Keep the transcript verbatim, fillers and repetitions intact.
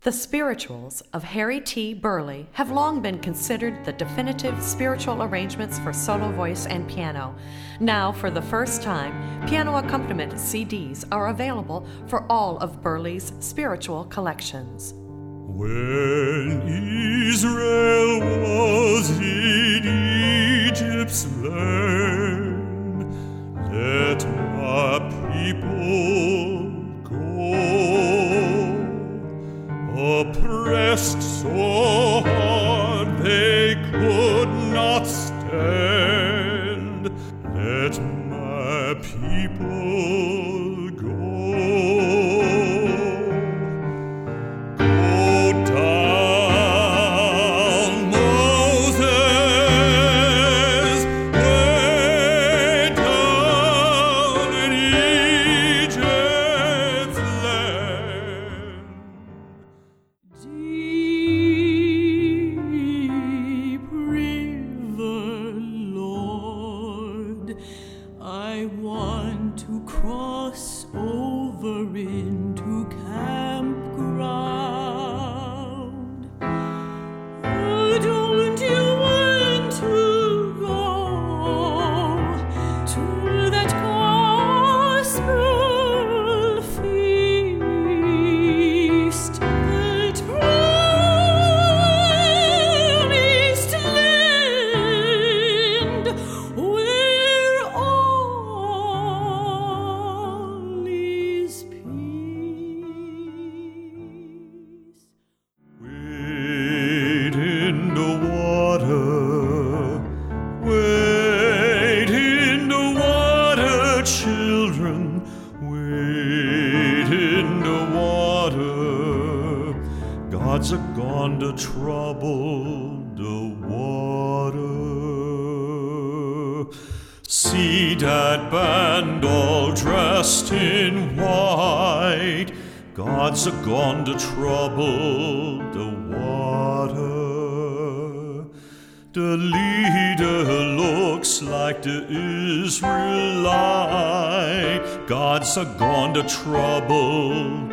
The spirituals of Harry T. Burleigh have long been considered the definitive spiritual arrangements for solo voice and piano. Now, for the first time, piano accompaniment C Ds are available for all of Burleigh's spiritual collections. When Israel was in Egypt's land, let my people go. Oppressed so hard they could not stand, let my people go. Go down, Moses, way down in Egypt's land. Deep river, Lord, I want to cross over into campground. Oh, don't you want to go to that gospel feast? That promised land where all is peace. Wade in the water, wade in the water, children, wade in the water. Gods are gone to trouble the water. See that band all dressed in white. Gods are gone to trouble the water. The leader looks like the Israelite. Gods are gone to trouble